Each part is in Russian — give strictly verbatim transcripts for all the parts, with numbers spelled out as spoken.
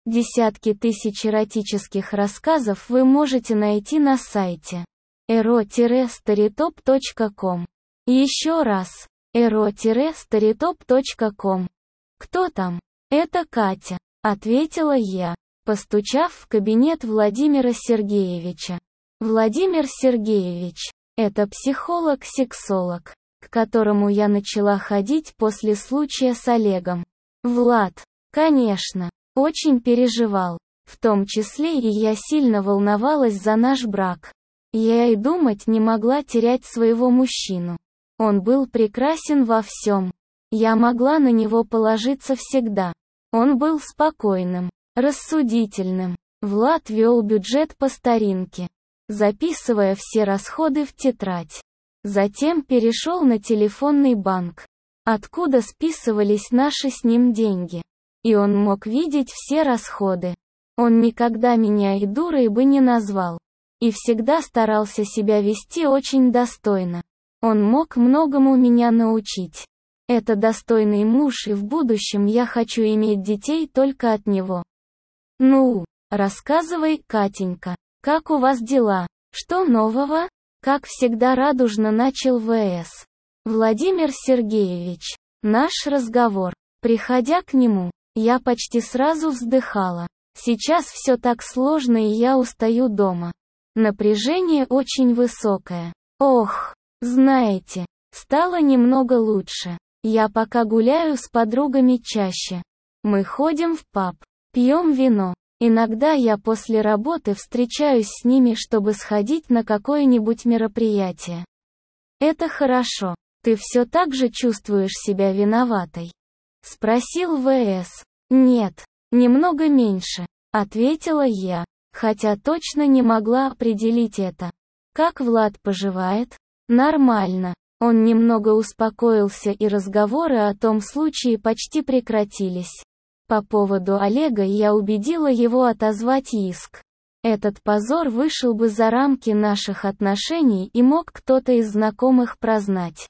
Десятки тысяч эротических рассказов вы можете найти на сайте эро старитоп точка ком. Еще раз, эро старитоп точка ком. «Кто там?» «Это Катя», — ответила я, постучав в кабинет Владимира Сергеевича. Владимир Сергеевич — это психолог-сексолог, к которому я начала ходить после случая с Олегом. Влад, конечно, очень переживал, в том числе и я сильно волновалась за наш брак. Я и думать не могла терять своего мужчину. Он был прекрасен во всем. Я могла на него положиться всегда. Он был спокойным, рассудительным. Влад вел бюджет по старинке, записывая все расходы в тетрадь. Затем перешел на телефонный банк, откуда списывались наши с ним деньги. И он мог видеть все расходы. Он никогда меня и дурой бы не назвал. И всегда старался себя вести очень достойно. Он мог многому меня научить. Это достойный муж, и в будущем я хочу иметь детей только от него. Ну, рассказывай, Катенька, как у вас дела? Что нового? Как всегда радужно начал ВС. Владимир Сергеевич. Наш разговор. Приходя к нему, я почти сразу вздыхала. Сейчас все так сложно, и я устаю дома. Напряжение очень высокое. Ох, знаете, стало немного лучше. Я пока гуляю с подругами чаще. Мы ходим в паб, пьем вино. Иногда я после работы встречаюсь с ними, чтобы сходить на какое-нибудь мероприятие. Это хорошо. Ты все так же чувствуешь себя виноватой? Спросил ВС. Нет, немного меньше, ответила я, хотя точно не могла определить это. Как Влад поживает? Нормально. Он немного успокоился, и разговоры о том случае почти прекратились. По поводу Олега я убедила его отозвать иск. Этот позор вышел бы за рамки наших отношений, и мог кто-то из знакомых прознать.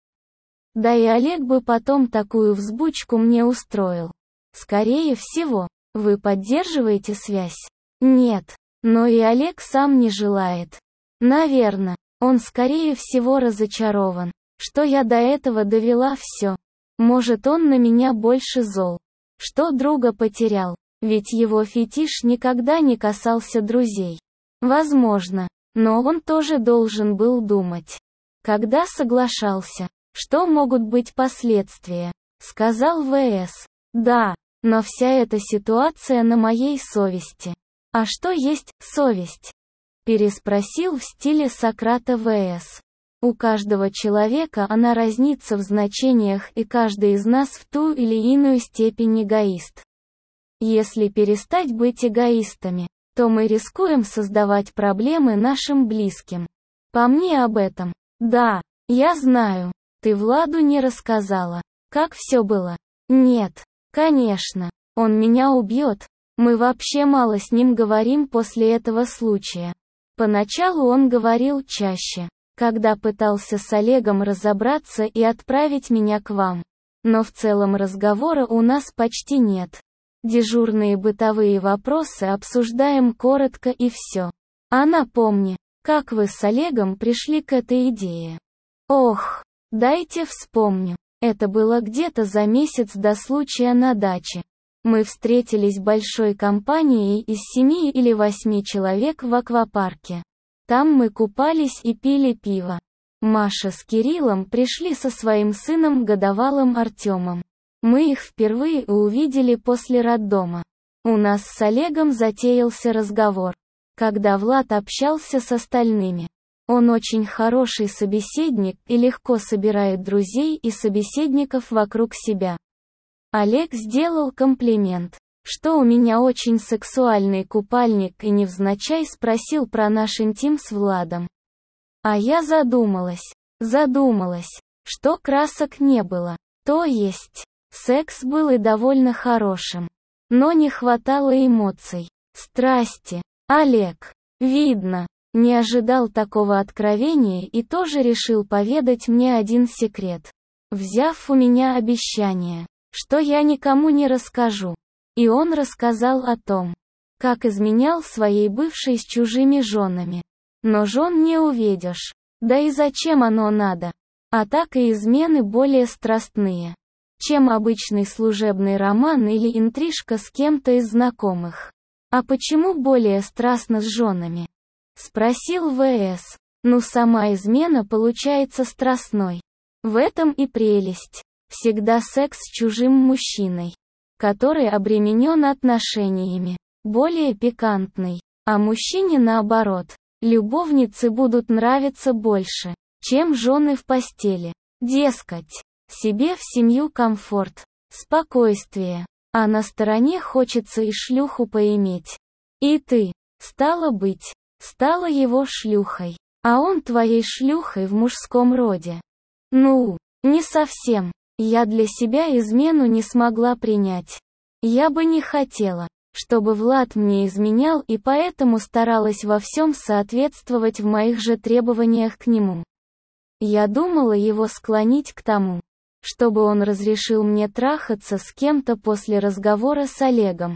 Да и Олег бы потом такую взбучку мне устроил. Скорее всего, вы поддерживаете связь? Нет, но и Олег сам не желает. Наверно, он скорее всего разочарован, что я до этого довела все. Может, он на меня больше зол, что друга потерял, ведь его фетиш никогда не касался друзей. Возможно, но он тоже должен был думать. Когда соглашался, что могут быть последствия, сказал ВС. Да, но вся эта ситуация на моей совести. А что есть совесть? Переспросил в стиле Сократа ВС. У каждого человека она разнится в значениях, и каждый из нас в ту или иную степень эгоист. Если перестать быть эгоистами, то мы рискуем создавать проблемы нашим близким. По мне об этом. Да, я знаю. Ты Владу не рассказала, как все было? Нет, конечно. Он меня убьет. Мы вообще мало с ним говорим после этого случая. Поначалу он говорил чаще, когда пытался с Олегом разобраться и отправить меня к вам. Но в целом разговора у нас почти нет. Дежурные бытовые вопросы обсуждаем коротко и все. А напомни, как вы с Олегом пришли к этой идее? Ох, дайте вспомню. Это было где-то за месяц до случая на даче. Мы встретились большой компанией из семи или восьми человек в аквапарке. Там мы купались и пили пиво. Маша с Кириллом пришли со своим сыном годовалым Артемом. Мы их впервые увидели после роддома. У нас с Олегом затеялся разговор, когда Влад общался с остальными. Он очень хороший собеседник и легко собирает друзей и собеседников вокруг себя. Олег сделал комплимент, что у меня очень сексуальный купальник, и невзначай спросил про наш интим с Владом. А я задумалась, задумалась, что красок не было. То есть, секс был и довольно хорошим, но не хватало эмоций, страсти. Олег, видно, не ожидал такого откровения и тоже решил поведать мне один секрет, взяв у меня обещание, что я никому не расскажу. И он рассказал о том, как изменял своей бывшей с чужими женами. Но жен не увидишь. Да и зачем оно надо? А так и измены более страстные, чем обычный служебный роман или интрижка с кем-то из знакомых. А почему более страстно с женами? Спросил ВС. Ну, сама измена получается страстной. В этом и прелесть. Всегда секс с чужим мужчиной, который обременен отношениями, более пикантный. А мужчине наоборот. Любовницы будут нравиться больше, чем жены в постели. Дескать, себе в семью комфорт, спокойствие, а на стороне хочется и шлюху поиметь. И ты, стало быть, стала его шлюхой, а он твоей шлюхой в мужском роде. Ну, не совсем. Я для себя измену не смогла принять. Я бы не хотела, чтобы Влад мне изменял, и поэтому старалась во всем соответствовать в моих же требованиях к нему. Я думала его склонить к тому, чтобы он разрешил мне трахаться с кем-то после разговора с Олегом.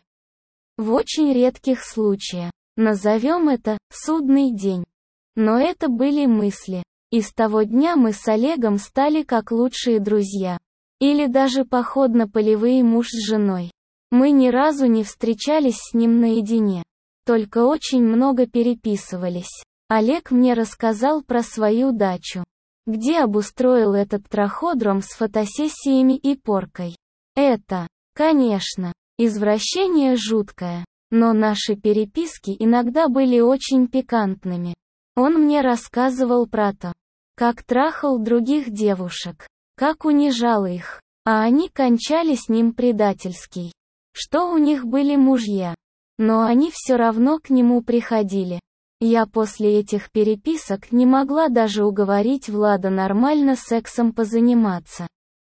В очень редких случаях, назовем это, судный день. Но это были мысли, и с того дня мы с Олегом стали как лучшие друзья. Или даже походно-полевые муж с женой. Мы ни разу не встречались с ним наедине. Только очень много переписывались. Олег мне рассказал про свою дачу, где обустроил этот траходром с фотосессиями и поркой. Это, конечно, извращение жуткое, но наши переписки иногда были очень пикантными. Он мне рассказывал про то, как трахал других девушек, как унижал их, а они кончали с ним предательски. Что у них были мужья, но они все равно к нему приходили. Я после этих переписок не могла даже уговорить Влада нормально сексом позаниматься.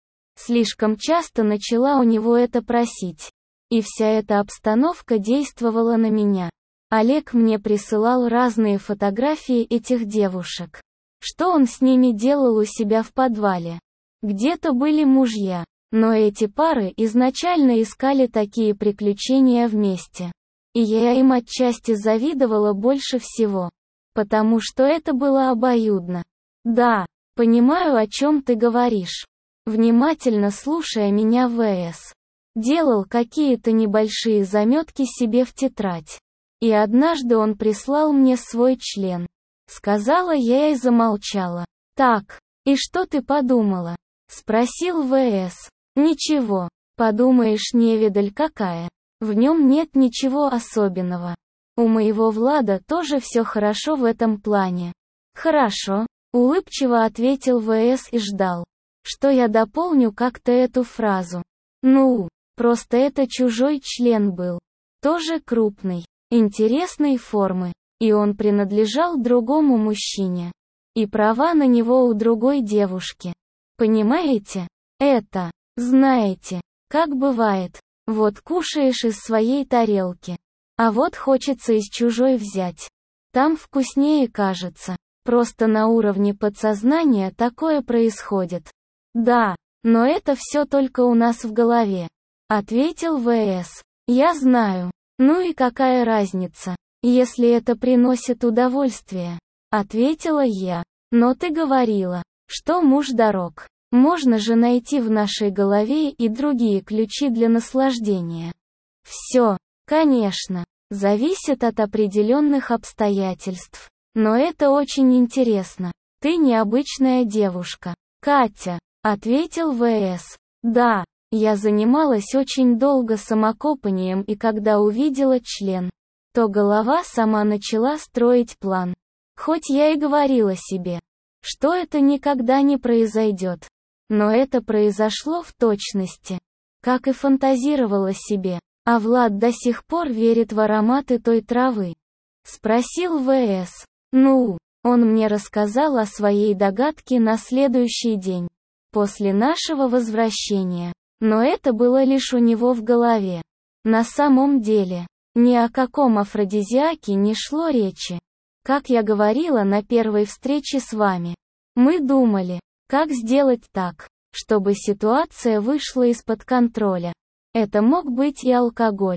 Слишком часто начала у него это просить. И вся эта обстановка действовала на меня. Олег мне присылал разные фотографии этих девушек. Что он с ними делал у себя в подвале? Где-то были мужья. Но эти пары изначально искали такие приключения вместе. И я им отчасти завидовала больше всего. Потому что это было обоюдно. Да, понимаю, о чем ты говоришь. Внимательно слушая меня, ВС делал какие-то небольшие заметки себе в тетрадь. И однажды он прислал мне свой член. Сказала я и замолчала. Так, и что ты подумала? Спросил ВС. Ничего, подумаешь, невидаль какая. В нем нет ничего особенного. У моего Влада тоже все хорошо в этом плане. Хорошо, улыбчиво ответил ВС и ждал, что я дополню как-то эту фразу. Ну, просто это чужой член был. Тоже крупный, интересной формы. И он принадлежал другому мужчине. И права на него у другой девушки. Понимаете? Это... Знаете, как бывает, вот кушаешь из своей тарелки, а вот хочется из чужой взять. Там вкуснее кажется, просто на уровне подсознания такое происходит. Да, но это все только у нас в голове, ответил ВС. Я знаю, ну и какая разница, если это приносит удовольствие, ответила я. Но ты говорила, что муж дорог. Можно же найти в нашей голове и другие ключи для наслаждения. Все, конечно, зависит от определенных обстоятельств. Но это очень интересно. Ты необычная девушка. Катя, ответил ВС. Да, я занималась очень долго самокопанием, и когда увидела член, то голова сама начала строить план. Хоть я и говорила себе, что это никогда не произойдет. Но это произошло в точности, как и фантазировала себе. А Влад до сих пор верит в ароматы той травы. Спросил ВС. Ну, он мне рассказал о своей догадке на следующий день, после нашего возвращения. Но это было лишь у него в голове. На самом деле, ни о каком афродизиаке не шло речи. Как я говорила на первой встрече с вами, мы думали, как сделать так, чтобы ситуация вышла из-под контроля. Это мог быть и алкоголь.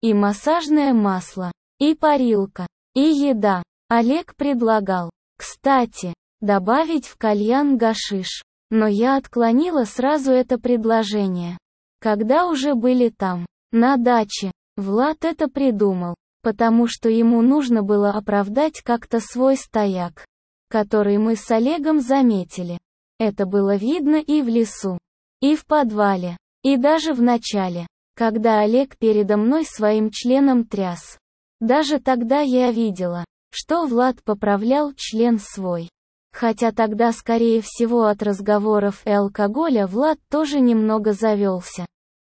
и массажное масло, и парилка, и еда. Олег предлагал, кстати, добавить в кальян гашиш, но я отклонила сразу это предложение. Когда уже были там, на даче, Влад это придумал, потому что ему нужно было оправдать как-то свой стояк, который мы с Олегом заметили. Это было видно и в лесу, и в подвале, и даже в начале, когда Олег передо мной своим членом тряс. Даже тогда я видела, что Влад поправлял член свой. Хотя тогда, скорее всего, от разговоров и алкоголя Влад тоже немного завелся.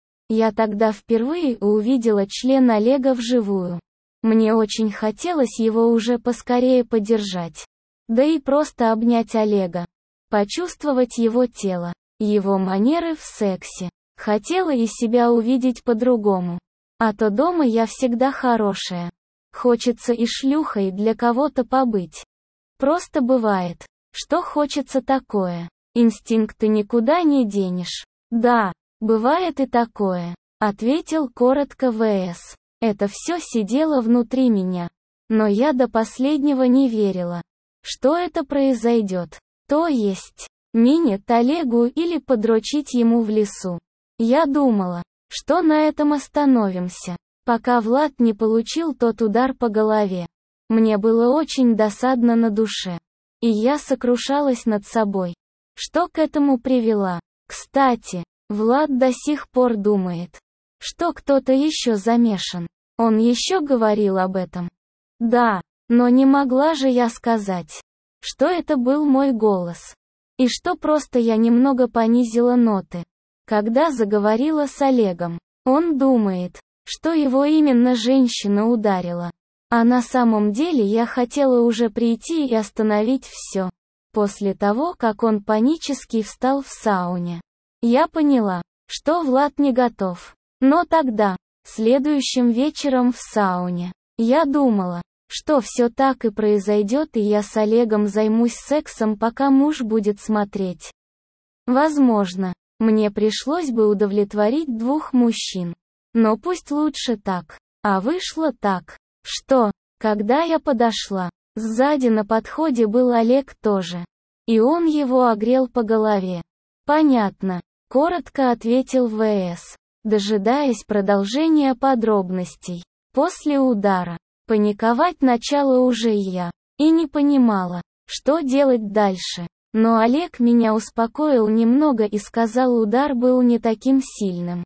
Я тогда впервые увидела член Олега вживую. Мне очень хотелось его уже поскорее подержать. Да и просто обнять Олега. Почувствовать его тело, его манеры в сексе. Хотела и себя увидеть по-другому. А то дома я всегда хорошая. Хочется и шлюхой для кого-то побыть. Просто бывает, что хочется такое. Инстинкты никуда не денешь. Да, бывает и такое, ответил коротко ВС. Это все сидело внутри меня. Но я до последнего не верила, что это произойдет. То есть, минет Олегу или подрочить ему в лесу. Я думала, что на этом остановимся, пока Влад не получил тот удар по голове. Мне было очень досадно на душе. И я сокрушалась над собой. Что к этому привела? Кстати, Влад до сих пор думает, что кто-то еще замешан. Он еще говорил об этом. Да, но не могла же я сказать, что это был мой голос. И что просто я немного понизила ноты, когда заговорила с Олегом. Он думает, что его именно женщина ударила. А на самом деле я хотела уже прийти и остановить все. После того, как он панически встал в сауне. Я поняла, что Влад не готов. Но тогда, следующим вечером в сауне, я думала, что все так и произойдет, и я с Олегом займусь сексом, пока муж будет смотреть. Возможно, мне пришлось бы удовлетворить двух мужчин. Но пусть лучше так. А вышло так, что, когда я подошла, сзади на подходе был Олег тоже. И он его огрел по голове. Понятно, коротко ответил ВС, дожидаясь продолжения подробностей. После удара, паниковать начала уже и я, и не понимала, что делать дальше. Но Олег меня успокоил немного и сказал, удар был не таким сильным.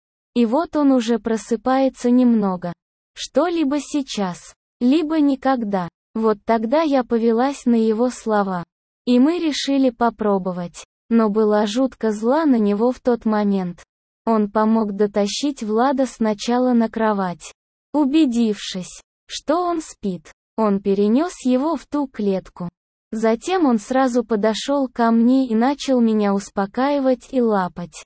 И вот он уже просыпается немного. Что либо сейчас, либо никогда. Вот тогда я повелась на его слова. И мы решили попробовать. Но была жутко зла на него в тот момент. Он помог дотащить Влада сначала на кровать. Убедившись, что он спит, он перенес его в ту клетку. Затем он сразу подошел ко мне и начал меня успокаивать и лапать.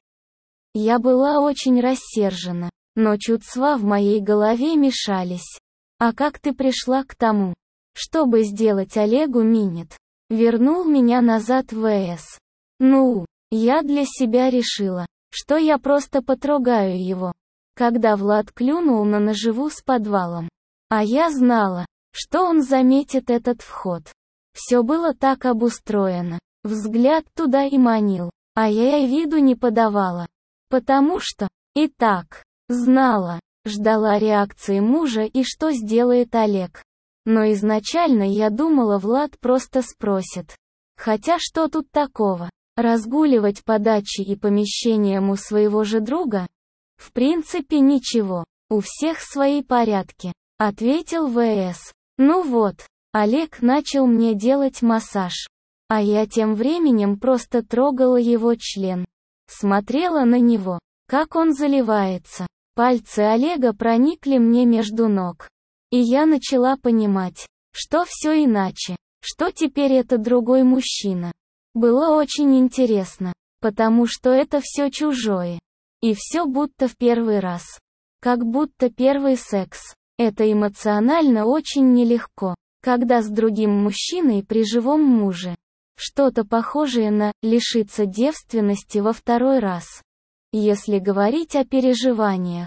Я была очень рассержена, но чувства в моей голове мешались. А как ты пришла к тому, чтобы сделать Олегу минет? Вернул меня назад в ВС. Ну, я для себя решила, что я просто потрогаю его. Когда Влад клюнул на наживу с подвалом. А я знала, что он заметит этот вход. Все было так обустроено. Взгляд туда и манил, а я и виду не подавала. Потому что, и так, знала, ждала реакции мужа и что сделает Олег. Но изначально я думала, Влад просто спросит. Хотя что тут такого? Разгуливать по даче и помещениям у своего же друга? В принципе ничего, у всех свои порядки, ответил ВС. Ну вот, Олег начал мне делать массаж. А я тем временем просто трогала его член. Смотрела на него, как он заливается. Пальцы Олега проникли мне между ног. И я начала понимать, что все иначе, что теперь это другой мужчина. Было очень интересно, потому что это все чужое. И все будто в первый раз. Как будто первый секс. Это эмоционально очень нелегко, когда с другим мужчиной при живом муже. Что-то похожее на «лишиться девственности во второй раз». Если говорить о переживаниях.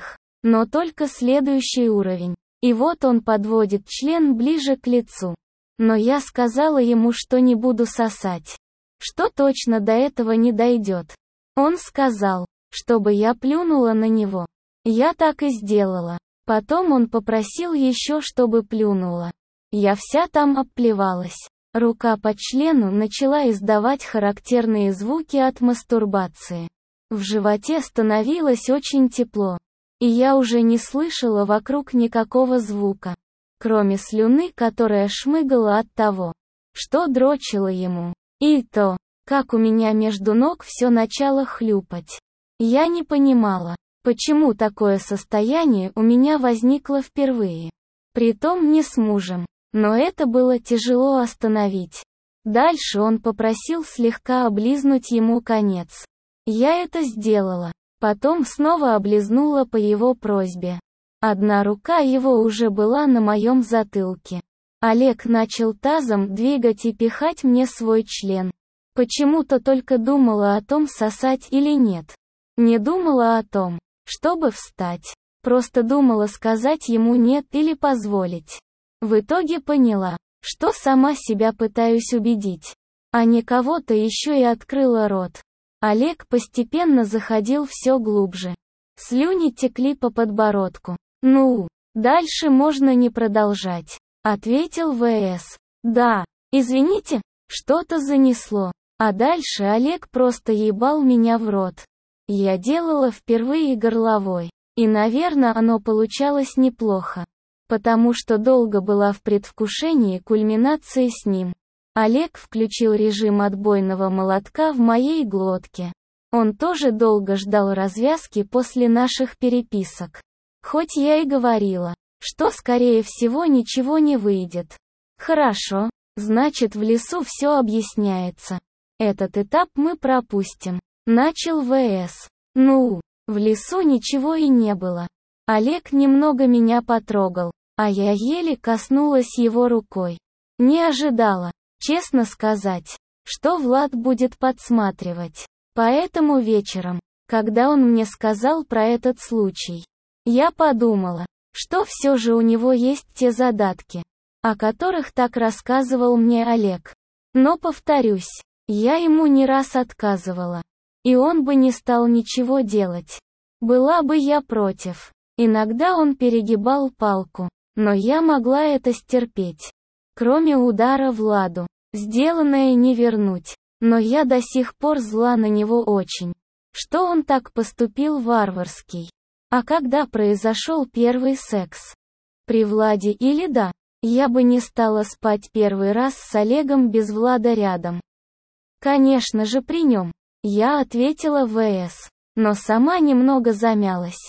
Но только следующий уровень. И вот он подводит член ближе к лицу. Но я сказала ему, что не буду сосать. Что точно до этого не дойдет. Он сказал, чтобы я плюнула на него. Я так и сделала. Потом он попросил еще, чтобы плюнула. Я вся там обплевалась. Рука по члену начала издавать характерные звуки от мастурбации. В животе становилось очень тепло. И я уже не слышала вокруг никакого звука. Кроме слюны, которая шмыгала от того, что дрочила ему. И то, как у меня между ног все начало хлюпать. Я не понимала, почему такое состояние у меня возникло впервые. Притом не с мужем. Но это было тяжело остановить. Дальше он попросил слегка облизнуть ему конец. Я это сделала. Потом снова облизнула по его просьбе. Одна рука его уже была на моем затылке. Олег начал тазом двигать и пихать мне свой член. Почему-то только думала о том, сосать или нет. Не думала о том, чтобы встать. Просто думала сказать ему нет или позволить. В итоге поняла, что сама себя пытаюсь убедить. А не кого-то еще и открыла рот. Олег постепенно заходил все глубже. Слюни текли по подбородку. «Ну, дальше можно не продолжать», — ответил ВС. «Да, извините, что-то занесло». А дальше Олег просто ебал меня в рот. Я делала впервые горловой. И, наверное, оно получалось неплохо. Потому что долго была в предвкушении кульминации с ним. Олег включил режим отбойного молотка в моей глотке. Он тоже долго ждал развязки после наших переписок. Хоть я и говорила, что скорее всего ничего не выйдет. Хорошо, значит в лесу все объясняется. Этот этап мы пропустим. Начал ВС. Ну, в лесу ничего и не было. Олег немного меня потрогал, а я еле коснулась его рукой. Не ожидала. Честно сказать, что Влад будет подсматривать. Поэтому вечером, когда он мне сказал про этот случай, я подумала, что все же у него есть те задатки, о которых так рассказывал мне Олег. Но повторюсь, я ему не раз отказывала. И он бы не стал ничего делать. Была бы я против. Иногда он перегибал палку, но я могла это стерпеть. Кроме удара Владу. Сделанное не вернуть. Но я до сих пор зла на него очень. Что он так поступил варварский. А когда произошел первый секс? При Владе или да? Я бы не стала спать первый раз с Олегом без Влада рядом. Конечно же при нем. Я ответила ВС. Но сама немного замялась.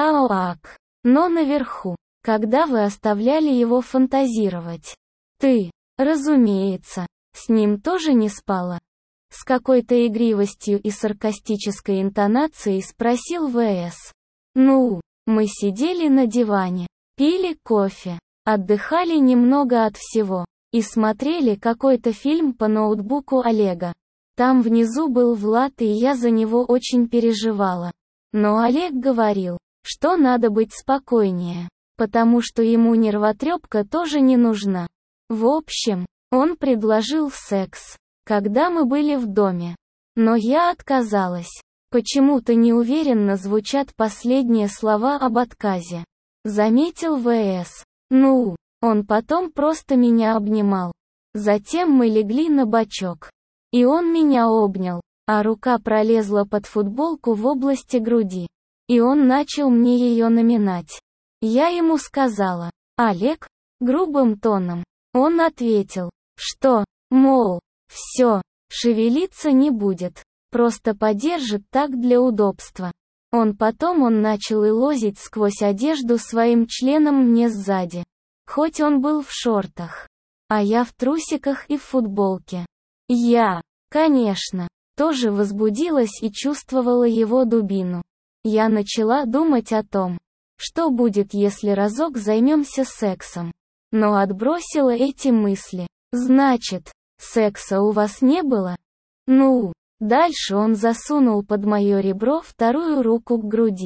Так. Но наверху. Когда вы оставляли его фантазировать? Ты, разумеется, с ним тоже не спала? С какой-то игривостью и саркастической интонацией спросил ВС. Ну, мы сидели на диване, пили кофе, отдыхали немного от всего, и смотрели какой-то фильм по ноутбуку Олега. Там внизу был Влад, и я за него очень переживала. Но Олег говорил, что надо быть спокойнее, потому что ему нервотрепка тоже не нужна. В общем, он предложил секс, когда мы были в доме. Но я отказалась. Почему-то неуверенно звучат последние слова об отказе. Заметил ВС. Ну, он потом просто меня обнимал. Затем мы легли на бочок. И он меня обнял, а рука пролезла под футболку в области груди. И он начал мне ее наминать. Я ему сказала, Олег, грубым тоном. Он ответил, что, мол, все, шевелиться не будет, просто подержит так для удобства. Он потом он начал и лозить сквозь одежду своим членом мне сзади. Хоть он был в шортах, а я в трусиках и в футболке. Я, конечно, тоже возбудилась и чувствовала его дубину. Я начала думать о том, что будет, если разок займемся сексом. Но отбросила эти мысли. Значит, секса у вас не было? Ну, дальше он засунул под мое ребро вторую руку к груди.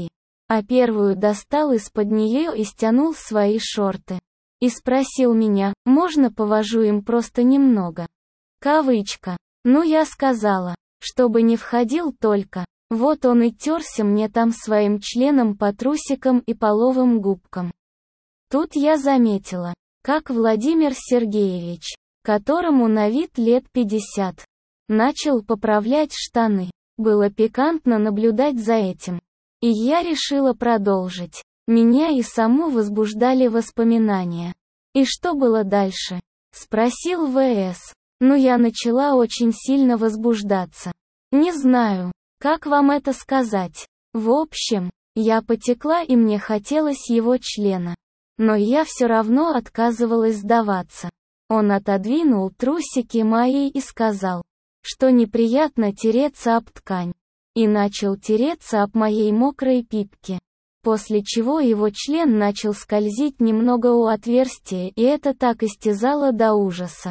а первую достал из-под нее и стянул свои шорты. И спросил меня, можно повожу им просто немного? Кавычка. Ну я сказала, чтобы не входил только. Вот он и терся мне там своим членом по трусикам и половым губкам. Тут я заметила, как Владимир Сергеевич, которому на вид лет пятьдесят, начал поправлять штаны. Было пикантно наблюдать за этим. И я решила продолжить. Меня и саму возбуждали воспоминания. «И что было дальше?» — спросил ВС. Ну я начала очень сильно возбуждаться. Не знаю, как вам это сказать. В общем, я потекла и мне хотелось его члена. Но я все равно отказывалась сдаваться. Он отодвинул трусики мои и сказал, что неприятно тереться об ткань. И начал тереться об моей мокрой пипке. После чего его член начал скользить немного у отверстия, и это так истязало до ужаса.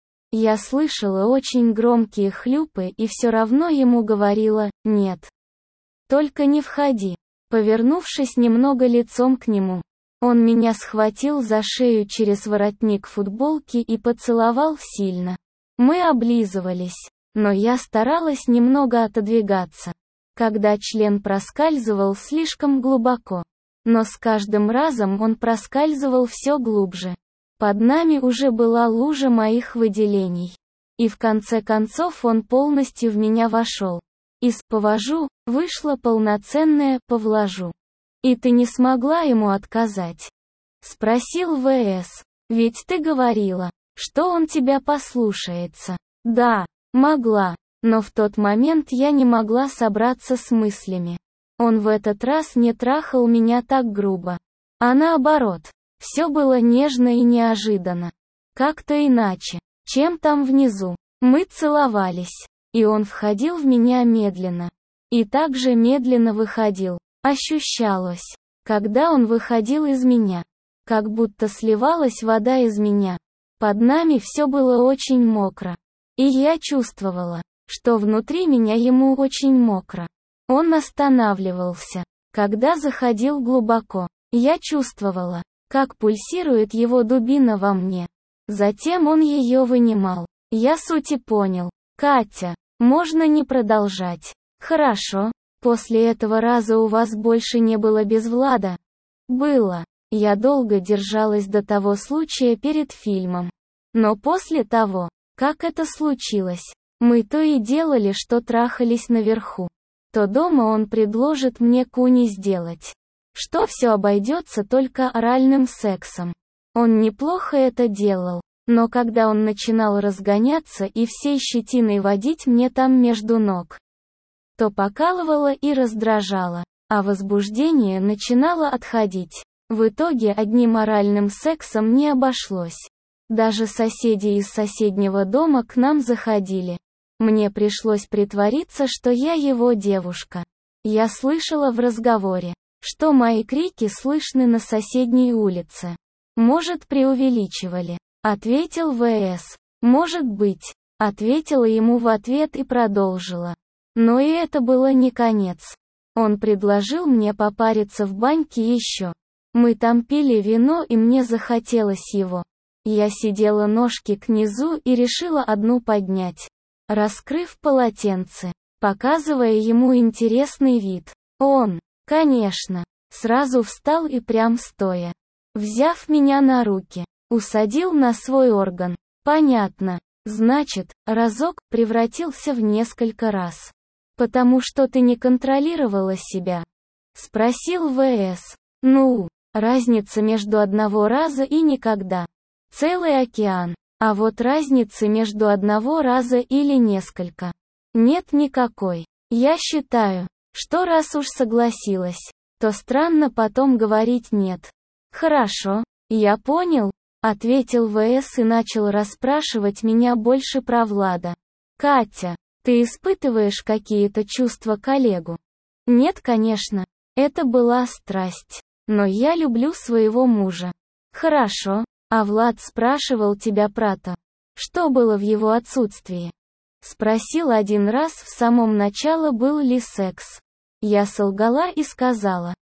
Я слышала очень громкие хлюпы и все равно ему говорила «нет». «Только не входи». Повернувшись немного лицом к нему, он меня схватил за шею через воротник футболки и поцеловал сильно. Мы облизывались, но я старалась немного отодвигаться, когда член проскальзывал слишком глубоко. Но с каждым разом он проскальзывал все глубже. Под нами уже была лужа моих выделений. И в конце концов он полностью в меня вошел. Из «повожу» вышло полноценное «повложу». «И ты не смогла ему отказать?» — спросил ВС. «Ведь ты говорила, что он тебя послушается». «Да, могла, но в тот момент я не могла собраться с мыслями. Он в этот раз не трахал меня так грубо. А наоборот, все было нежно и неожиданно. Как-то иначе, чем там внизу. Мы целовались. И он входил в меня медленно. И также медленно выходил. Ощущалось, когда он выходил из меня. Как будто сливалась вода из меня. Под нами все было очень мокро. И я чувствовала, что внутри меня ему очень мокро. Он останавливался, когда заходил глубоко. Я чувствовала, как пульсирует его дубина во мне. Затем он ее вынимал. Я сути понял. «Катя, можно не продолжать?» «Хорошо. После этого раза у вас больше не было без Влада?» «Было. Я долго держалась до того случая перед фильмом. Но после того, как это случилось, мы то и делали, что трахались наверху. То дома он предложит мне куни сделать. Что все обойдется только оральным сексом. Он неплохо это делал. Но когда он начинал разгоняться и всей щетиной водить мне там между ног, то покалывало и раздражало, а возбуждение начинало отходить. В итоге одним оральным сексом не обошлось. Даже соседи из соседнего дома к нам заходили. Мне пришлось притвориться, что я его девушка. Я слышала в разговоре, что мои крики слышны на соседней улице. Может, преувеличивали, ответил ВС. Может быть, ответила ему в ответ и продолжила. Но и это было не конец. Он предложил мне попариться в баньке еще. Мы там пили вино и мне захотелось его. Я сидела ножки к низу и решила одну поднять, раскрыв полотенце, показывая ему интересный вид. Он, конечно, сразу встал и прям стоя, взяв меня на руки, усадил на свой орган. Понятно. Значит, разок превратился в несколько раз. Потому что ты не контролировала себя? Спросил ВС. Ну, разница между одного раза и никогда. Целый океан. А вот разницы между одного раза или несколько. Нет никакой. Я считаю, что раз уж согласилась, то странно потом говорить нет. Хорошо, я понял, ответил ВС и начал расспрашивать меня больше про Влада. Катя, ты испытываешь какие-то чувства к Олегу? Нет, конечно, это была страсть. Но я люблю своего мужа. Хорошо, а Влад спрашивал тебя про то, что было в его отсутствии? Спросил один раз в самом начале, был ли секс. Я солгала и сказала,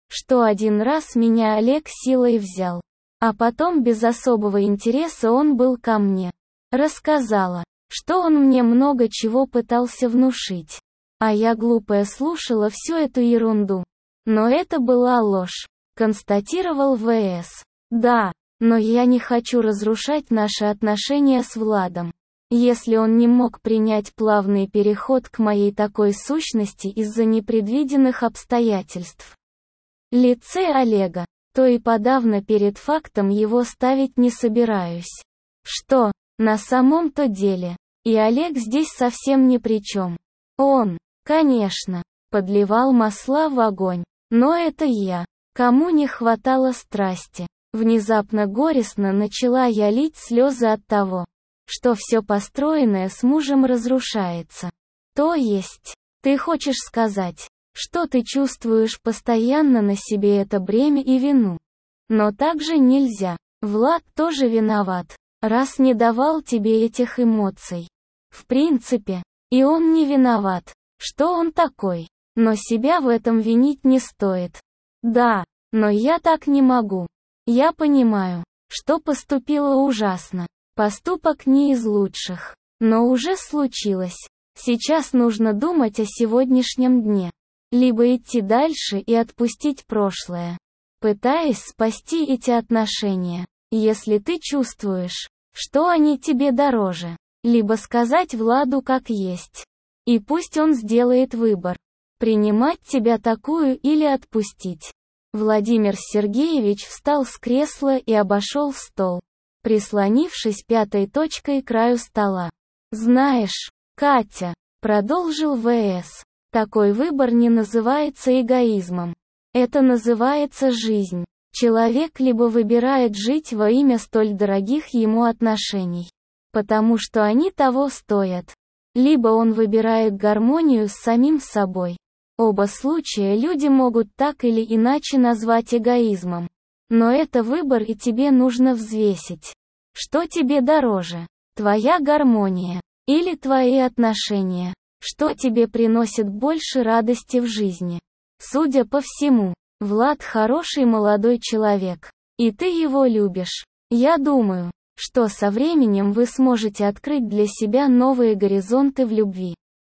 что один раз меня Олег силой взял. А потом без особого интереса он был ко мне. Рассказала, что он мне много чего пытался внушить. А я глупая слушала всю эту ерунду. Но это была ложь, констатировал ВС. Да, но я не хочу разрушать наши отношения с Владом. Если он не мог принять плавный переход к моей такой сущности из-за непредвиденных обстоятельств. Лице Олега, то и подавно перед фактом его ставить не собираюсь. Что, на самом-то деле, и Олег здесь совсем ни при чем. Он, конечно, подливал масла в огонь, но это я, кому не хватало страсти. Внезапно горестно начала я лить слезы от того, что все построенное с мужем разрушается. То есть, ты хочешь сказать, что ты чувствуешь постоянно на себе это бремя и вину. Но так же нельзя. Влад тоже виноват, раз не давал тебе этих эмоций. В принципе, и он не виноват, что он такой. Но себя в этом винить не стоит. Да, но я так не могу. Я понимаю, что поступила ужасно. Поступок не из лучших. Но уже случилось. Сейчас нужно думать о сегодняшнем дне. Либо идти дальше и отпустить прошлое, пытаясь спасти эти отношения, если ты чувствуешь, что они тебе дороже. Либо сказать Владу как есть. И пусть он сделает выбор. Принимать тебя такую или отпустить. Владимир Сергеевич встал с кресла и обошел стол, прислонившись пятой точкой к краю стола. «Знаешь, Катя», — продолжил ВС, — «такой выбор не называется эгоизмом. Это называется жизнь. Человек либо выбирает жить во имя столь дорогих ему отношений, потому что они того стоят, либо он выбирает гармонию с самим собой. Оба случая люди могут так или иначе назвать эгоизмом. Но это выбор, и тебе нужно взвесить. Что тебе дороже? Твоя гармония или твои отношения? Что тебе приносит больше радости в жизни? Судя по всему, Влад хороший молодой человек, и ты его любишь. Я думаю, что со временем вы сможете открыть для себя новые горизонты в любви.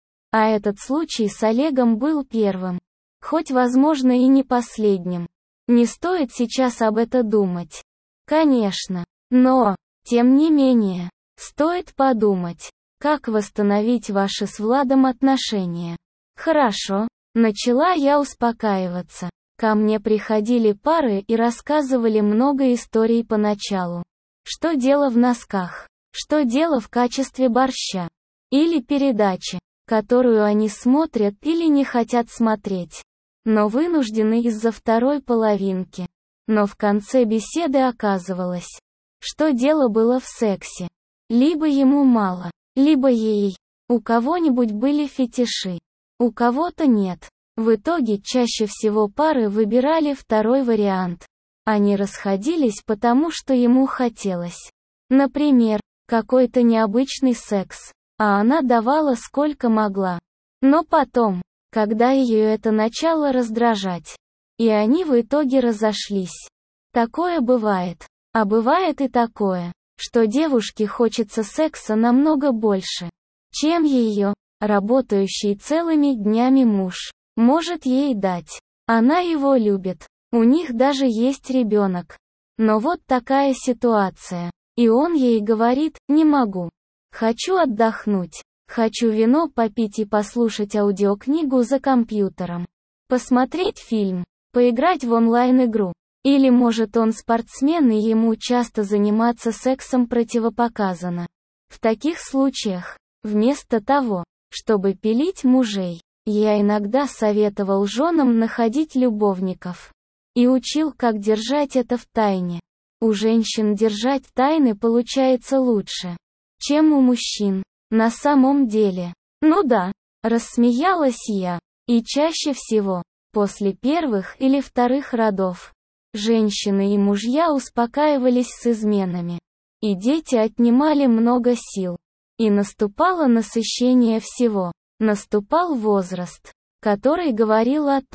А этот случай с Олегом был первым. Хоть, возможно, и не последним. Не стоит сейчас об этом думать. Конечно. Но, тем не менее, стоит подумать, как восстановить ваши с Владом отношения. Хорошо. Начала я успокаиваться. Ко мне приходили пары и рассказывали много историй поначалу. Что дело в носках? Что дело в качестве борща? Или передачи, которую они смотрят или не хотят смотреть, но вынуждены из-за второй половинки. Но в конце беседы оказывалось, что дело было в сексе. Либо ему мало, либо ей. У кого-нибудь были фетиши, у кого-то нет. В итоге чаще всего пары выбирали второй вариант. Они расходились потому, что ему хотелось. Например, какой-то необычный секс, а она давала сколько могла. Но потом, когда ее это начало раздражать, и они в итоге разошлись. Такое бывает. А бывает и такое, что девушке хочется секса намного больше, чем ее, работающий целыми днями муж, может ей дать. Она его любит. У них даже есть ребенок. Но вот такая ситуация. И он ей говорит: не могу. Хочу отдохнуть. Хочу вино попить и послушать аудиокнигу за компьютером. Посмотреть фильм. Поиграть в онлайн-игру. Или может он спортсмен и ему часто заниматься сексом противопоказано. В таких случаях, вместо того, чтобы пилить мужей, я иногда советовал женам находить любовников. И учил, как держать это в тайне. У женщин держать тайны получается лучше, чем у мужчин. На самом деле. Ну да, рассмеялась я. И чаще всего, после первых или вторых родов, женщины и мужья успокаивались с изменами. И дети отнимали много сил. И наступало насыщение всего. Наступал возраст, который говорил о том,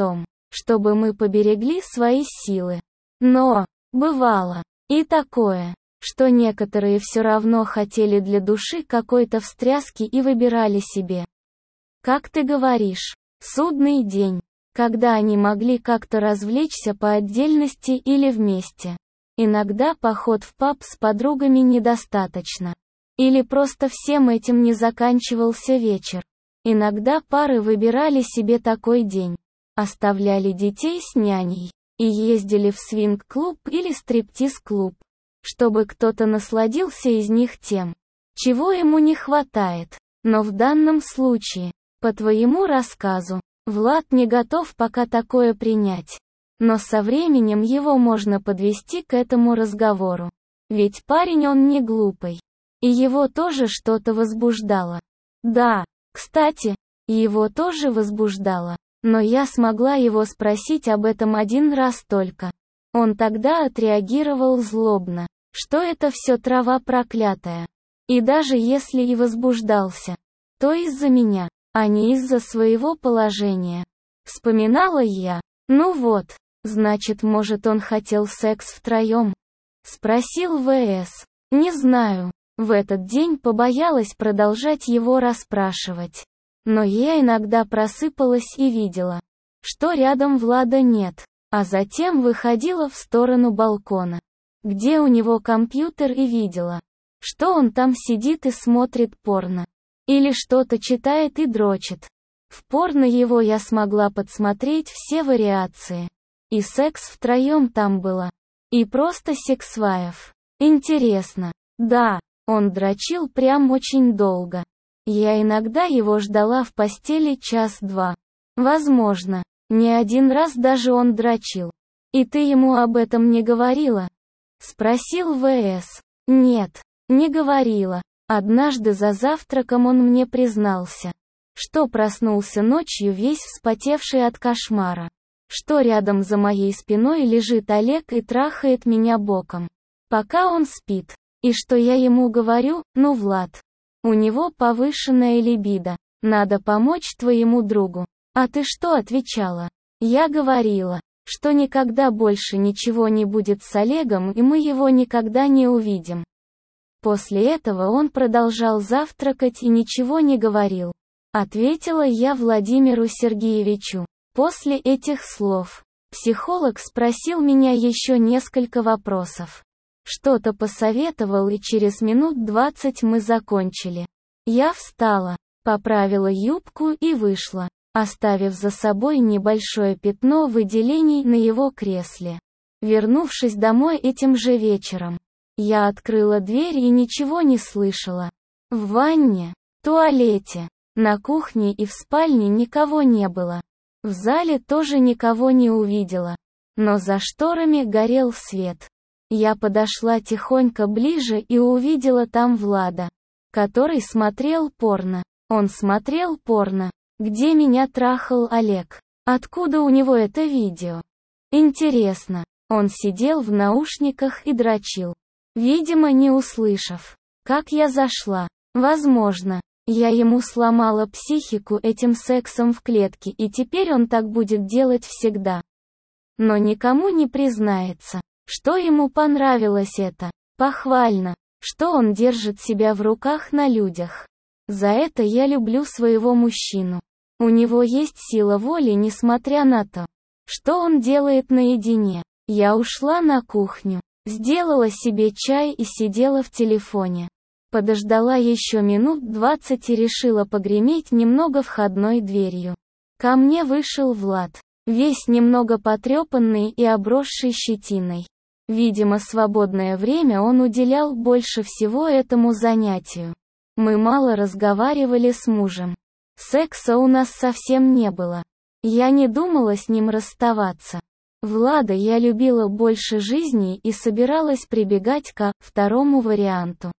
чтобы мы поберегли свои силы. Но, бывало и такое, что некоторые все равно хотели для души какой-то встряски и выбирали себе, как ты говоришь, судный день, когда они могли как-то развлечься по отдельности или вместе. Иногда поход в паб с подругами недостаточно. Или просто всем этим не заканчивался вечер. Иногда пары выбирали себе такой день, оставляли детей с няней и ездили в свинг-клуб или стриптиз-клуб, чтобы кто-то насладился из них тем, чего ему не хватает. Но в данном случае, по твоему рассказу, Влад не готов пока такое принять. Но со временем его можно подвести к этому разговору. Ведь парень он не глупый. И его тоже что-то возбуждало. Да, кстати, его тоже возбуждало. Но я смогла его спросить об этом один раз только. Он тогда отреагировал злобно, что это все трава проклятая. И даже если и возбуждался, то из-за меня, а не из-за своего положения. Вспоминала я. Ну вот, значит, может, он хотел секс втроем? Спросил ВС. Не знаю. В этот день побоялась продолжать его расспрашивать. Но я иногда просыпалась и видела, что рядом Влада нет, а затем выходила в сторону балкона, где у него компьютер, и видела, что он там сидит и смотрит порно. Или что-то читает и дрочит. В порно его я смогла подсмотреть все вариации. И секс втроем там было. И просто сексваев. Интересно. Да, он дрочил прям очень долго. Я иногда его ждала в постели час-два. Возможно, не один раз даже он дрочил. И ты ему об этом не говорила? Спросил ВС. Нет, не говорила. Однажды за завтраком он мне признался, что проснулся ночью весь вспотевший от кошмара, что рядом за моей спиной лежит Олег и трахает меня боком, пока он спит, и что я ему говорю: ну, Влад, у него повышенная либидо, надо помочь твоему другу. А ты что отвечала? Я говорила, что никогда больше ничего не будет с Олегом, и мы его никогда не увидим. После этого он продолжал завтракать и ничего не говорил. Ответила я Владимиру Сергеевичу. После этих слов, психолог спросил меня еще несколько вопросов. Что-то посоветовал, и через минут двадцать мы закончили. Я встала, поправила юбку и вышла, оставив за собой небольшое пятно выделений на его кресле. Вернувшись домой этим же вечером, я открыла дверь и ничего не слышала. В ванне, туалете, на кухне и в спальне никого не было. В зале тоже никого не увидела. Но за шторами горел свет. Я подошла тихонько ближе и увидела там Влада, который смотрел порно. Он смотрел порно, где меня трахал Олег. Откуда у него это видео? Интересно. Он сидел в наушниках и дрочил. Видимо, не услышав, как я зашла. Возможно, я ему сломала психику этим сексом в клетке, и теперь он так будет делать всегда. Но никому не признается, что ему понравилось это. Похвально, что он держит себя в руках на людях. За это я люблю своего мужчину. У него есть сила воли, несмотря на то, что он делает наедине. Я ушла на кухню. Сделала себе чай и сидела в телефоне. Подождала еще минут двадцать и решила погреметь немного входной дверью. Ко мне вышел Влад, весь немного потрепанный и обросший щетиной. Видимо, свободное время он уделял больше всего этому занятию. Мы мало разговаривали с мужем. Секса у нас совсем не было. Я не думала с ним расставаться. Влада я любила больше жизни и собиралась прибегать ко второму варианту.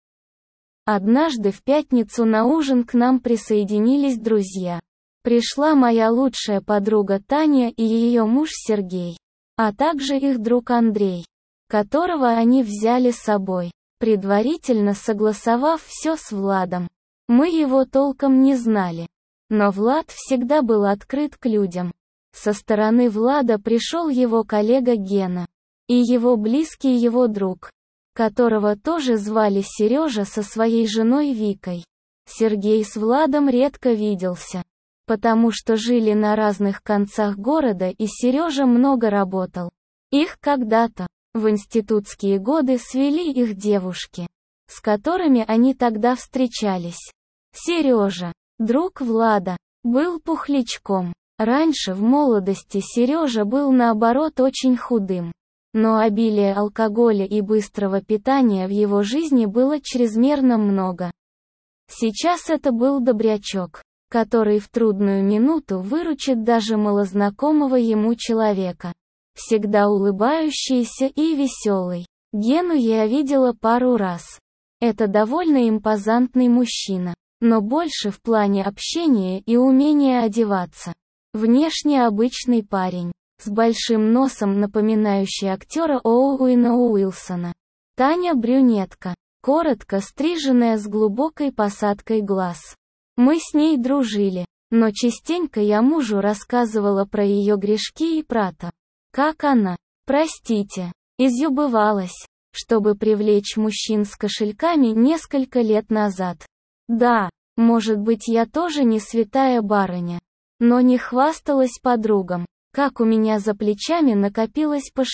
Однажды в пятницу на ужин к нам присоединились друзья. Пришла моя лучшая подруга Таня и ее муж Сергей, а также их друг Андрей, которого они взяли с собой, предварительно согласовав все с Владом. Мы его толком не знали. Но Влад всегда был открыт к людям. Со стороны Влада пришел его коллега Гена. И его близкий его друг, которого тоже звали Сережа со своей женой Викой. Сергей с Владом редко виделся, потому что жили на разных концах города, и Сережа много работал. Их когда-то, в институтские годы, свели их девушки, с которыми они тогда встречались. Сережа, друг Влада, был пухлячком. Раньше в молодости Сережа был наоборот очень худым. Но обилие алкоголя и быстрого питания в его жизни было чрезмерно много. Сейчас это был добрячок, который в трудную минуту выручит даже малознакомого ему человека. Всегда улыбающийся и веселый. Гену я видела пару раз. Это довольно импозантный мужчина, но больше в плане общения и умения одеваться. Внешне обычный парень, с большим носом, напоминающий актера Оуэна Уилсона. Таня брюнетка, коротко стриженная с глубокой посадкой глаз. Мы с ней дружили, но частенько я мужу рассказывала про ее грешки и про то, как она, простите, изъебывалась, чтобы привлечь мужчин с кошельками несколько лет назад. Да, может быть, я тоже не святая барыня, но не хвасталась подругам, как у меня за плечами накопилось по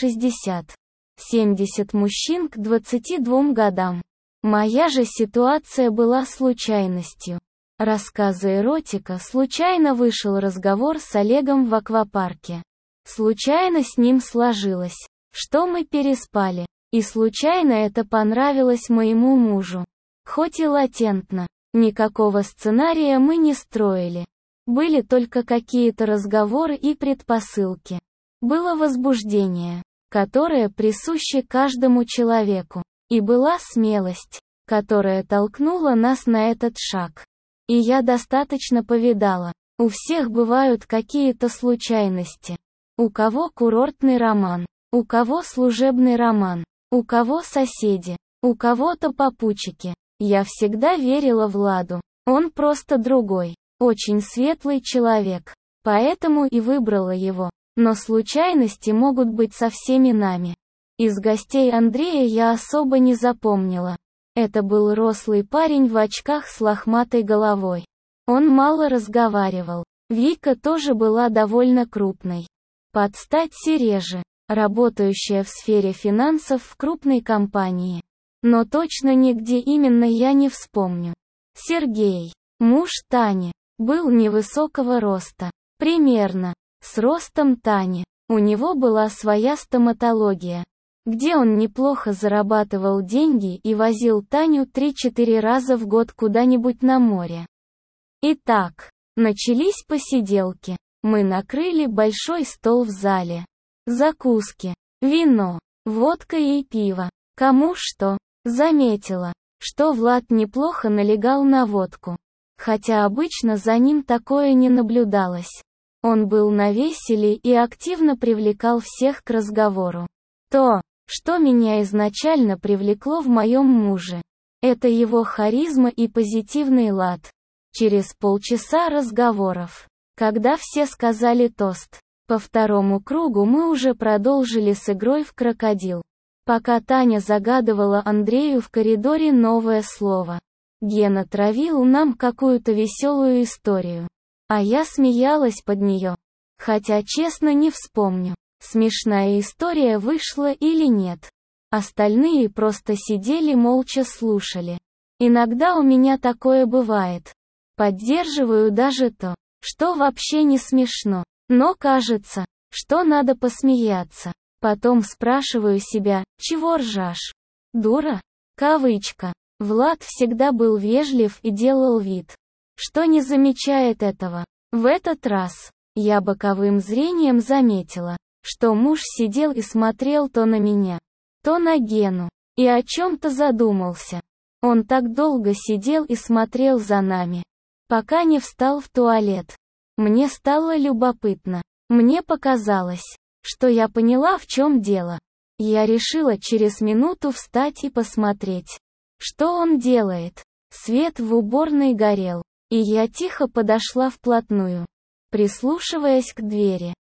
шестьдесят-семьдесят мужчин к двадцати двум годам. Моя же ситуация была случайностью. Рассказы эротика. Случайно вышел разговор с Олегом в аквапарке. Случайно с ним сложилось, что мы переспали. И случайно это понравилось моему мужу. Хоть и латентно. Никакого сценария мы не строили. Были только какие-то разговоры и предпосылки. Было возбуждение, которое присуще каждому человеку. И была смелость, которая толкнула нас на этот шаг. И я достаточно повидала. У всех бывают какие-то случайности. У кого курортный роман, у кого служебный роман, у кого соседи, у кого-то попутчики. Я всегда верила Владу. Он просто другой, очень светлый человек. Поэтому и выбрала его. Но случайности могут быть со всеми нами. Из гостей Андрея я особо не запомнила. Это был рослый парень в очках с лохматой головой. Он мало разговаривал. Вика тоже была довольно крупной. Под стать Сереже, работающая в сфере финансов в крупной компании. Но точно нигде именно я не вспомню. Сергей, муж Тани, был невысокого роста. Примерно с ростом Тани. У него была своя стоматология, где он неплохо зарабатывал деньги и возил Таню три-четыре раза в год куда-нибудь на море. Итак, начались посиделки. Мы накрыли большой стол в зале. Закуски, вино, водка и пиво. Кому что. Заметила, что Влад неплохо налегал на водку. Хотя обычно за ним такое не наблюдалось. Он был навеселе и активно привлекал всех к разговору. То, что меня изначально привлекло в моем муже, это его харизма и позитивный лад. Через полчаса разговоров, когда все сказали тост, по второму кругу мы уже продолжили с игрой в крокодил. Пока Таня загадывала Андрею в коридоре новое слово, Гена травил нам какую-то веселую историю. А я смеялась под нее. Хотя честно не вспомню, смешная история вышла или нет. Остальные просто сидели молча слушали. Иногда у меня такое бывает. Поддерживаю даже то, что вообще не смешно. Но кажется, что надо посмеяться. Потом спрашиваю себя, чего ржешь? Дура? Кавычка. Влад всегда был вежлив и делал вид, что не замечает этого. В этот раз, я боковым зрением заметила, что муж сидел и смотрел то на меня, то на Гену, и о чем-то задумался. Он так долго сидел и смотрел за нами, пока не встал в туалет. Мне стало любопытно. Мне показалось, что я поняла, в чем дело. Я решила через минуту встать и посмотреть, что он делает. Свет в уборной горел, и я тихо подошла вплотную, прислушиваясь к двери.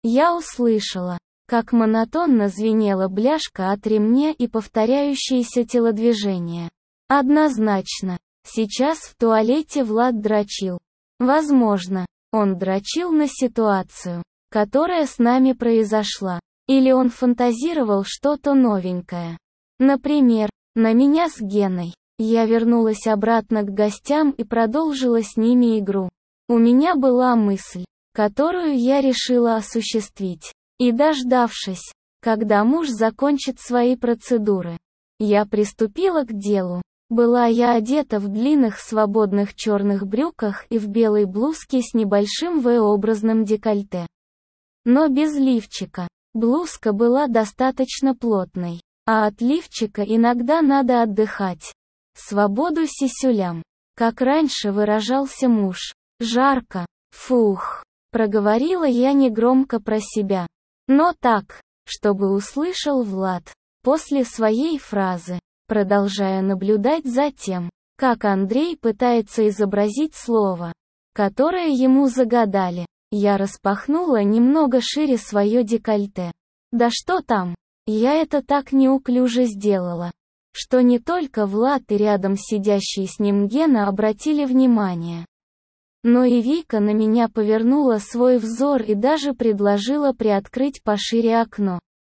Я услышала, как монотонно звенела бляшка от ремня и повторяющиеся телодвижения. Однозначно, сейчас в туалете Влад дрочил. Возможно, он дрочил на ситуацию, которая с нами произошла. Или он фантазировал что-то новенькое. Например, на меня с Геной. Я вернулась обратно к гостям и продолжила с ними игру. У меня была мысль, которую я решила осуществить. И дождавшись, когда муж закончит свои процедуры, я приступила к делу. Была я одета в длинных свободных черных брюках и в белой блузке с небольшим V-образным декольте. Но без лифчика. Блузка была достаточно плотной, а от лифчика иногда надо отдыхать. Свободу сисюлям. Как раньше выражался муж. Жарко. Фух. Проговорила я негромко про себя. Но так, чтобы услышал Влад. После своей фразы, продолжая наблюдать за тем, как Андрей пытается изобразить слово, которое ему загадали, я распахнула немного шире свое декольте. Да что там? Я это так неуклюже сделала, что не только Влад и рядом сидящий с ним Гена обратили внимание, но и Вика на меня повернула свой взор и даже предложила приоткрыть пошире окно.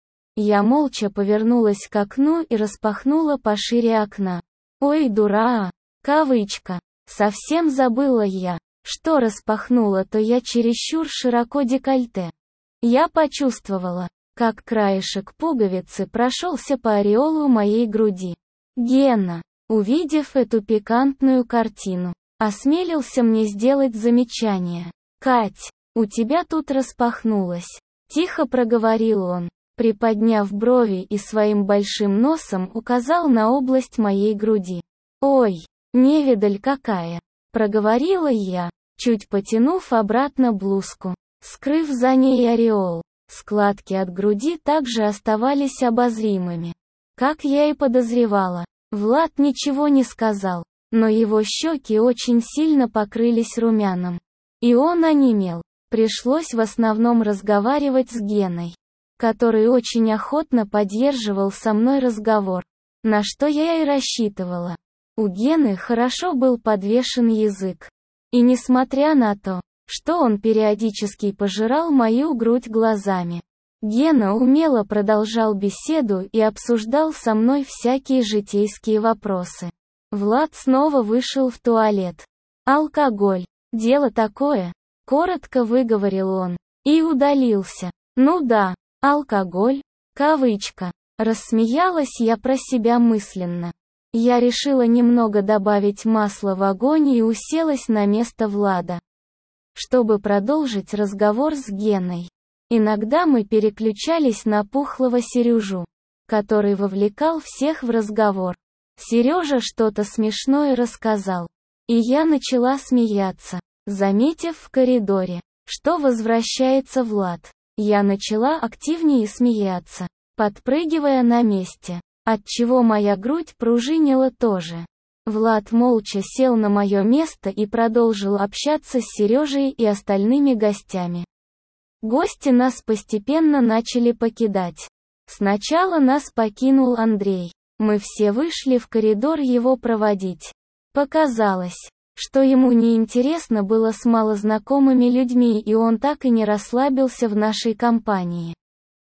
Я молча повернулась к окну и распахнула пошире окна. Ой, дура, кавычка, совсем забыла я, что распахнула-то я чересчур широко декольте. Я почувствовала, как краешек пуговицы прошелся по ореолу моей груди. Гена, увидев эту пикантную картину, осмелился мне сделать замечание. «Кать, у тебя тут распахнулось», — тихо проговорил он, приподняв брови и своим большим носом указал на область моей груди. «Ой, невидаль какая», — проговорила я, чуть потянув обратно блузку, скрыв за ней ореол. Складки от груди также оставались обозримыми. Как я и подозревала, Влад ничего не сказал, но его щеки очень сильно покрылись румяном. И он онемел. Пришлось в основном разговаривать с Геной, который очень охотно поддерживал со мной разговор, на что я и рассчитывала. У Гены хорошо был подвешен язык. И несмотря на то, что он периодически пожирал мою грудь глазами, Гена умело продолжал беседу и обсуждал со мной всякие житейские вопросы. Влад снова вышел в туалет. «Алкоголь. Дело такое», — коротко выговорил он. И удалился. «Ну да, алкоголь, кавычка». Рассмеялась я про себя мысленно. Я решила немного добавить масла в огонь и уселась на место Влада, чтобы продолжить разговор с Геной. Иногда мы переключались на пухлого Сережу, который вовлекал всех в разговор. Сережа что-то смешное рассказал, и я начала смеяться, заметив в коридоре, что возвращается Влад. Я начала активнее смеяться, подпрыгивая на месте, отчего моя грудь пружинила тоже. Влад молча сел на мое место и продолжил общаться с Сережей и остальными гостями. Гости нас постепенно начали покидать. Сначала нас покинул Андрей. Мы все вышли в коридор его проводить. Показалось, что ему неинтересно было с малознакомыми людьми, и он так и не расслабился в нашей компании.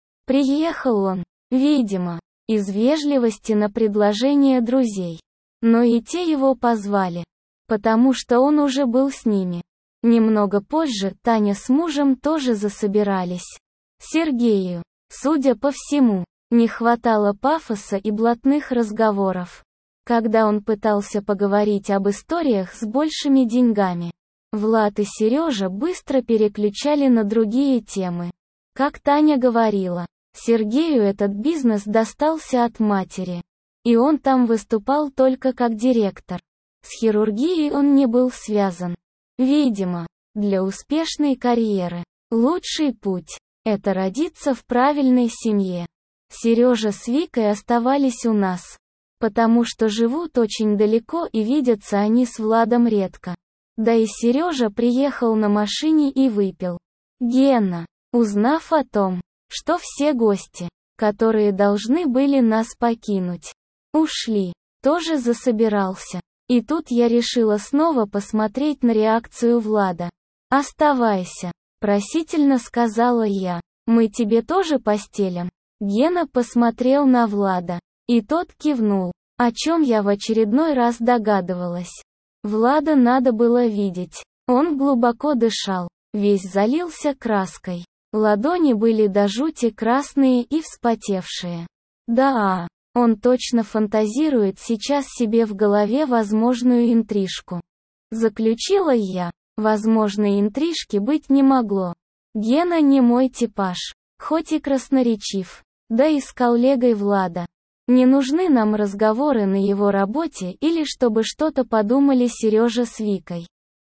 Приехал он, видимо, из вежливости на предложение друзей. Но и те его позвали, потому что он уже был с ними. Немного позже Таня с мужем тоже засобирались. Сергею, судя по всему, не хватало пафоса и блатных разговоров, когда он пытался поговорить об историях с большими деньгами. Влад и Сережа быстро переключали на другие темы. Как Таня говорила, Сергею этот бизнес достался от матери. И он там выступал только как директор. С хирургией он не был связан. Видимо, для успешной карьеры лучший путь – это родиться в правильной семье. Сережа с Викой оставались у нас, потому что живут очень далеко и видятся они с Владом редко. Да и Сережа приехал на машине и выпил. Гена, узнав о том, что все гости, которые должны были нас покинуть, ушли, тоже засобирался. И тут я решила снова посмотреть на реакцию Влада. «Оставайся», — просительно сказала я. «Мы тебе тоже постелим?» Гена посмотрел на Влада, и тот кивнул, о чем я в очередной раз догадывалась. Влада надо было видеть. Он глубоко дышал, весь залился краской. Ладони были до жути красные и вспотевшие. Да, он точно фантазирует сейчас себе в голове возможную интрижку. Заключила я. Возможной интрижки быть не могло. Гена не мой типаж, хоть и красноречив. Да и с коллегой Влада. Не нужны нам разговоры на его работе или чтобы что-то подумали Сережа с Викой.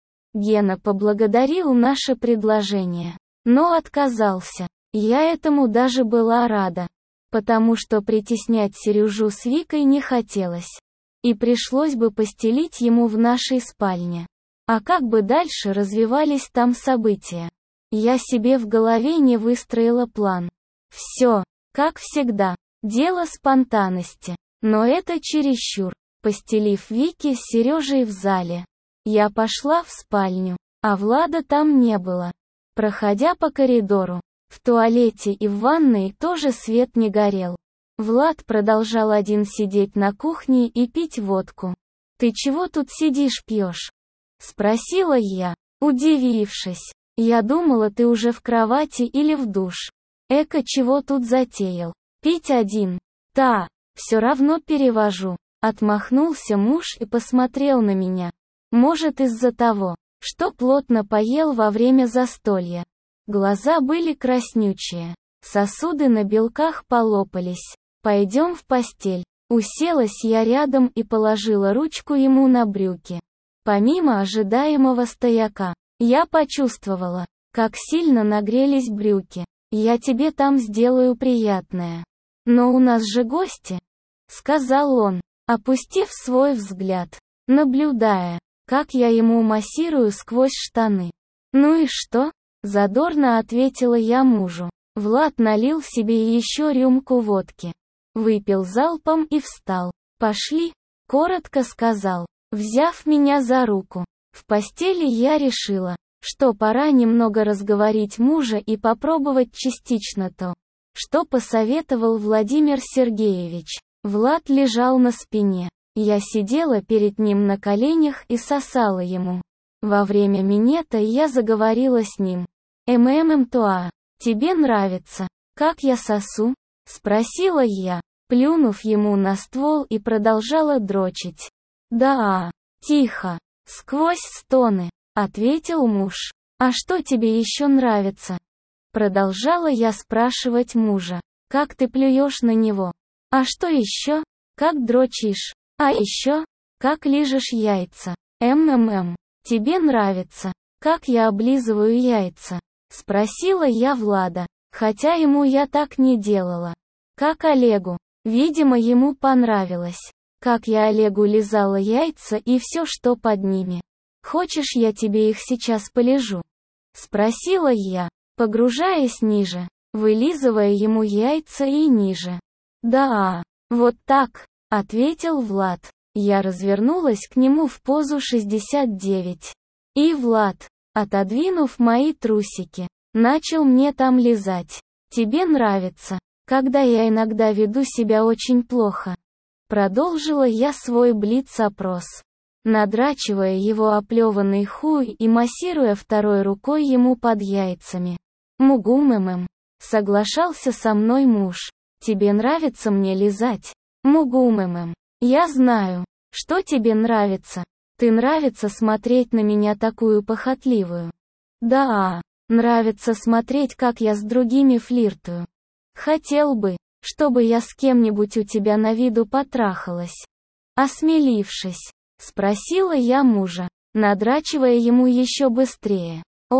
Гена поблагодарил наше предложение, но отказался. Я этому даже была рада, потому что притеснять Сережу с Викой не хотелось. И пришлось бы постелить ему в нашей спальне. А как бы дальше развивались там события? Я себе в голове не выстроила план. Все, как всегда, дело спонтанности. Но это чересчур. Постелив Вики с Сережей в зале, я пошла в спальню, а Влада там не было. Проходя по коридору, в туалете и в ванной тоже свет не горел. Влад продолжал один сидеть на кухне и пить водку. «Ты чего тут сидишь пьешь?» — спросила я, удивившись. «Я думала, ты уже в кровати или в душ. Эка чего тут затеял? Пить один?» «Та, все равно перевожу», — отмахнулся муж и посмотрел на меня. «Может, из-за того, что плотно поел во время застолья». Глаза были краснючие, сосуды на белках полопались. «Пойдем в постель». Уселась я рядом и положила ручку ему на брюки. Помимо ожидаемого стояка, я почувствовала, как сильно нагрелись брюки. «Я тебе там сделаю приятное. Но у нас же гости», — сказал он, опустив свой взгляд, наблюдая, как я ему массирую сквозь штаны. «Ну и что?» — задорно ответила я мужу. Влад налил себе еще рюмку водки. Выпил залпом и встал. «Пошли», — коротко сказал, взяв меня за руку. В постели я решила, что пора немного разговорить мужа и попробовать частично то, что посоветовал Владимир Сергеевич. Влад лежал на спине. Я сидела перед ним на коленях и сосала ему. Во время минета я заговорила с ним. «МММ Туа, тебе нравится, как я сосу?» — спросила я, плюнув ему на ствол и продолжала дрочить. «Да, тихо, сквозь стоны», — ответил муж. «А что тебе еще нравится?» Продолжала я спрашивать мужа. «Как ты плюешь на него? А что еще? Как дрочишь? А еще? Как лижешь яйца? МММ, тебе нравится, как я облизываю яйца?» Спросила я Влада, хотя ему я так не делала. Как Олегу. Видимо, ему понравилось, как я Олегу лизала яйца и все, что под ними. «Хочешь, я тебе их сейчас полижу?» Спросила я, погружаясь ниже, вылизывая ему яйца и ниже. «Да, вот так», — ответил Влад. Я развернулась к нему в позу шестьдесят девять. И Влад, отодвинув мои трусики, начал мне там лизать. «Тебе нравится, когда я иногда веду себя очень плохо?» Продолжила я свой блиц-опрос, надрачивая его оплеванный хуй и массируя второй рукой ему под яйцами. «Мугумэмэм», — соглашался со мной муж. «Тебе нравится мне лизать?» «Мугумэмэм, я знаю, что тебе нравится. Ты нравится смотреть на меня такую похотливую». «Да, нравится смотреть, как я с другими флиртую. Хотел бы, чтобы я с кем-нибудь у тебя на виду потрахалась». Осмелившись, спросила я мужа, надрачивая ему еще быстрее.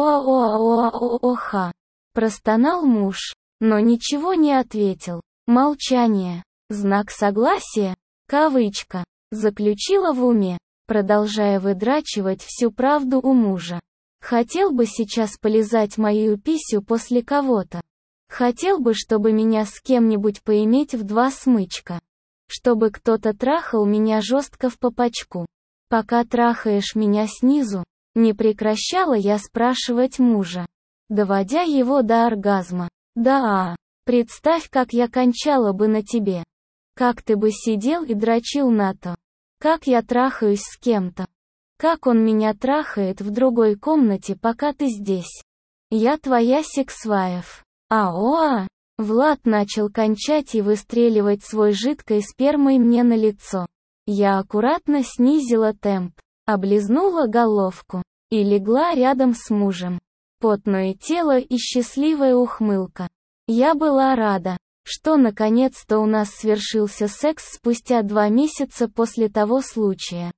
«О-о-о-о-о-ха», простонал муж, но ничего не ответил. Молчание. Знак согласия, кавычка, заключила в уме, продолжая выдрачивать всю правду у мужа. Хотел бы сейчас полизать мою писю после кого-то. Хотел бы, чтобы меня с кем-нибудь поиметь в два смычка. Чтобы кто-то трахал меня жестко в попочку. Пока трахаешь меня снизу, не прекращала я спрашивать мужа, доводя его до оргазма. Да, представь, как я кончала бы на тебе. Как ты бы сидел и дрочил на то. Как я трахаюсь с кем-то. Как он меня трахает в другой комнате, пока ты здесь. Я твоя сексвайф. Аоа! Влад начал кончать и выстреливать свой жидкой спермой мне на лицо. Я аккуратно снизила темп, облизнула головку и легла рядом с мужем. Потное тело и счастливая ухмылка. Я была рада, что наконец-то у нас свершился секс спустя два месяца после того случая.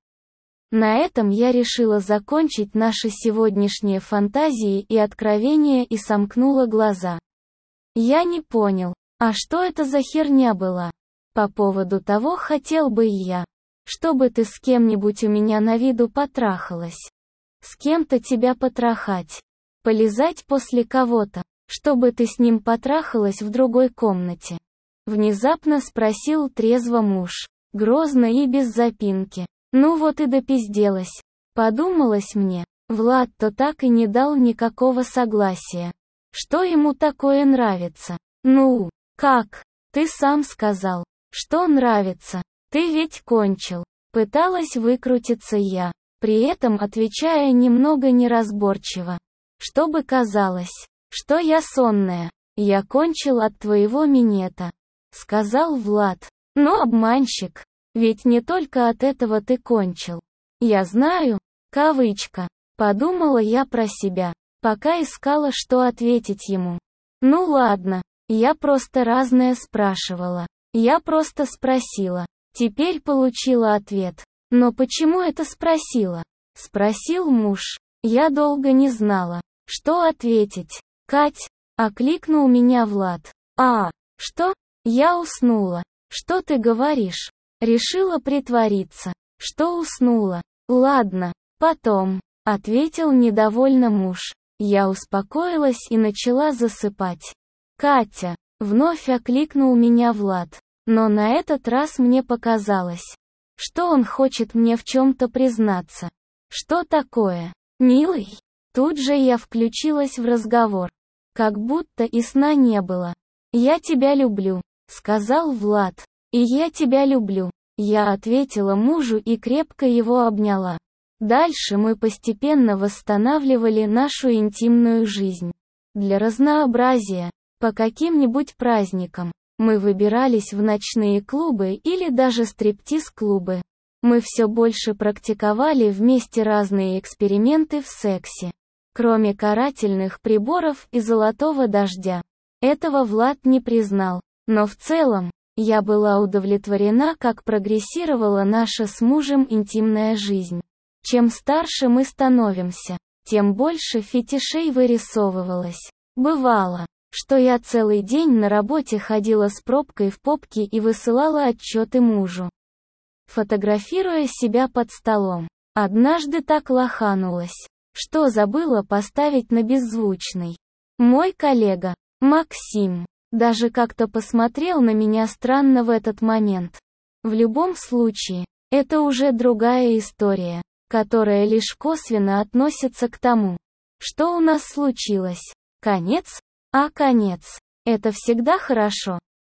На этом я решила закончить наши сегодняшние фантазии и откровения и сомкнула глаза. Я не понял, а что это за херня была? По поводу того хотел бы и я, чтобы ты с кем-нибудь у меня на виду потрахалась. С кем-то тебя потрахать. Полизать после кого-то, чтобы ты с ним потрахалась в другой комнате. Внезапно спросил трезво муж, грозно и без запинки. Ну вот и допизделась. Подумалось мне, Влад-то так и не дал никакого согласия. Что ему такое нравится? Ну, как? Ты сам сказал, что нравится. Ты ведь кончил. Пыталась выкрутиться я, при этом отвечая немного неразборчиво. Чтобы казалось, что я сонная. Я кончил от твоего минета. Сказал Влад. Ну, обманщик. Ведь не только от этого ты кончил. Я знаю, кавычка. Подумала я про себя, пока искала, что ответить ему. Ну ладно, я просто разное спрашивала. Я просто спросила. Теперь получила ответ. Но почему это спросила? Спросил муж. Я долго не знала, что ответить. Кать, окликнул меня Влад. А, что? Я уснула. Что ты говоришь? Решила притвориться, что уснула. Ладно, потом, ответил недовольно муж. Я успокоилась и начала засыпать. Катя, вновь окликнул меня Влад. Но на этот раз мне показалось, что он хочет мне в чем-то признаться. Что такое? Милый? Тут же я включилась в разговор. Как будто и сна не было. Я тебя люблю, сказал Влад. И я тебя люблю. Я ответила мужу и крепко его обняла. Дальше мы постепенно восстанавливали нашу интимную жизнь. Для разнообразия, по каким-нибудь праздникам, мы выбирались в ночные клубы или даже стриптиз-клубы. Мы все больше практиковали вместе разные эксперименты в сексе. Кроме карательных приборов и золотого дождя. Этого Влад не признал. Но в целом, я была удовлетворена, как прогрессировала наша с мужем интимная жизнь. Чем старше мы становимся, тем больше фетишей вырисовывалось. Бывало, что я целый день на работе ходила с пробкой в попке и высылала отчеты мужу, фотографируя себя под столом. Однажды так лоханулась, что забыла поставить на беззвучный. Мой коллега, Максим, даже как-то посмотрел на меня странно в этот момент. В любом случае, это уже другая история, которая лишь косвенно относится к тому, что у нас случилось. Конец? А конец. Это всегда хорошо.